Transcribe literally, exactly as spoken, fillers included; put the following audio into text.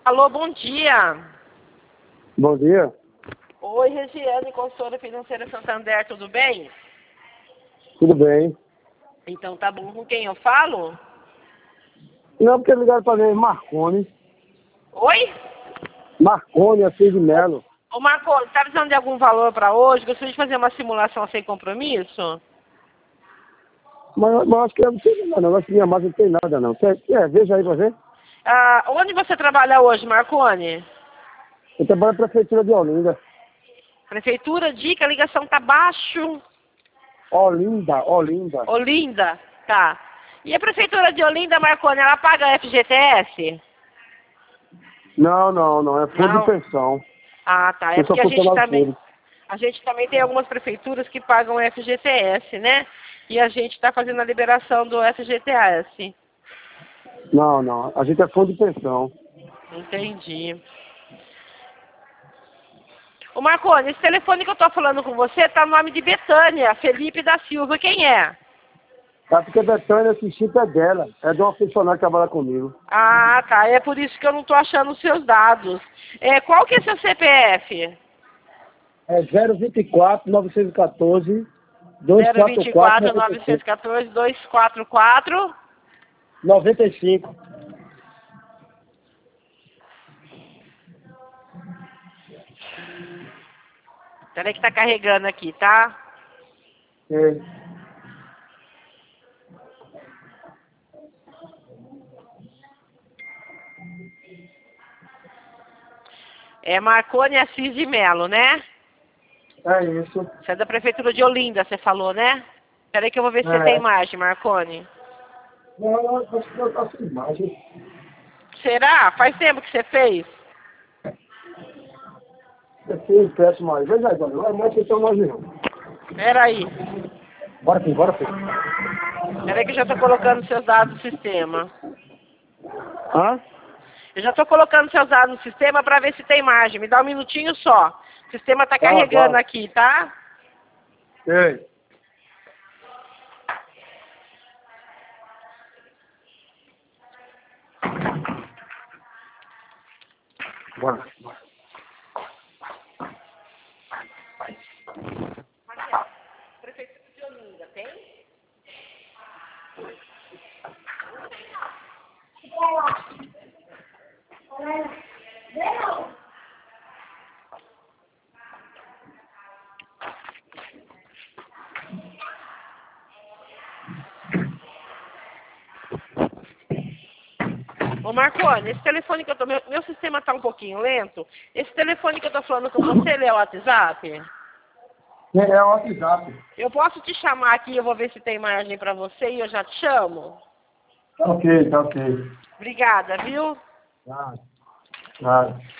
Alô, bom dia. Bom dia. Oi, Regiane, consultora financeira Santander, tudo bem? Tudo bem? Então tá bom. Com quem eu falo? Não, porque ligaram para ver Marconi. Oi? Marconi, assim de Melo. Ô, Marco, tá precisando de algum valor para hoje? Gostaria de fazer uma simulação sem compromisso? Mas, mas acho que eu não sei nada, não. Acho que minha massa não tem nada, não. Quer, quer? Veja aí pra ver. Ah, onde você trabalha hoje, Marconi? Eu trabalho na prefeitura de Olinda. Prefeitura, dica, a ligação tá baixo. Olinda, Olinda. Olinda, tá. E a prefeitura de Olinda, Marconi, ela paga F G T S? Não, não, não. É fundo Não. de pensão. Ah, tá. É Eu sou porque a gente funcionário também, público. a gente também tem algumas prefeituras que pagam F G T S, né? E a gente está fazendo a liberação do F G T S. Não, não. A gente é fundo de pensão. Entendi. Ô Marconi, esse telefone que eu tô falando com você tá no nome de Betânia, Felipe da Silva. Quem é? É porque Betânia, esse chip é dela. É de uma funcionária que trabalha comigo. Ah, tá. É por isso que eu não tô achando os seus dados. É, qual que é seu C P F? É zero vinte e quatro, novecentos e quatorze, dois zero quatro vinte e quatro, quatro, noventa e novecentos e cinco. quatorze, dois quatro quatro. noventa e cinco. Peraí que tá carregando aqui, tá? É. É Marconi Assis de Melo, né? É isso. Você é da prefeitura de Olinda, você falou, né? Peraí que eu vou ver se você tem É. imagem, Marconi. Não, não, acho que eu faço imagem. Será? Faz tempo que você fez? Eu fiz péssimo aí. Veja aí, dona. Não é que então nós não. Peraí. Bora, filho, bora, filho. Peraí que eu já tô colocando seus dados no sistema. Hã? Eu já tô colocando seus dados no sistema pra ver se tem imagem. Me dá um minutinho só. O sistema tá Tá, carregando bora. aqui, tá? Ei. Bora, bora. Prefeitura de Olinda, tem? Ô Marconi, esse telefone que eu tô... Meu, meu sistema tá um pouquinho lento. Esse telefone que eu tô falando com você, ele é o WhatsApp? É, é o WhatsApp. Eu posso te chamar aqui, eu vou ver se tem imagem pra você e eu já te chamo? Tá ok, tá ok. Obrigada, viu? Tá. Tá.